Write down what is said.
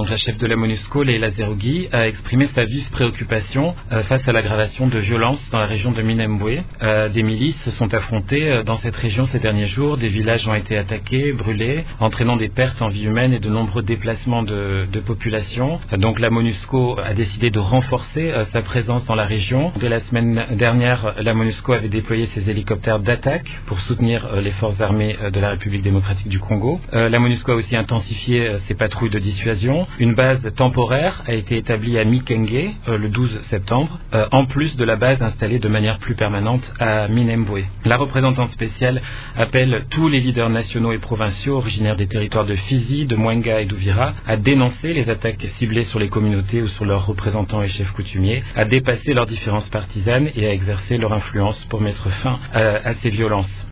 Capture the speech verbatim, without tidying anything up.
donc la chef de la MONUSCO, Leila Zerougui, a exprimé sa vive préoccupation euh, face à l'aggravation de violences dans la région de Minembwe. Euh, des milices se sont affrontées euh, dans cette région ces derniers jours. Des villages ont été attaqués, brûlés, entraînant des pertes en vie humaine et de nombreux déplacements de, de population. Euh, donc la MONUSCO a décidé de renforcer euh, sa présence dans la région. Dès la semaine dernière, la MONUSCO avait déployé ses hélicoptères d'attaque pour soutenir euh, les forces armées euh, de la République démocratique du Congo. Euh, la MONUSCO a aussi intensifié euh, ses patrouilles de dissuasion. Une base temporaire a été établie à Mikenge euh, le douze septembre, euh, en plus de la base installée de manière plus permanente à Minembwe. La représentante spéciale appelle tous les leaders nationaux et provinciaux originaires des territoires de Fizi, de Mwenga et d'Uvira à dénoncer les attaques ciblées sur les communautés ou sur leurs représentants et chefs coutumiers, à dépasser leurs différences partisanes et à exercer leur influence pour mettre fin à, à ces violences.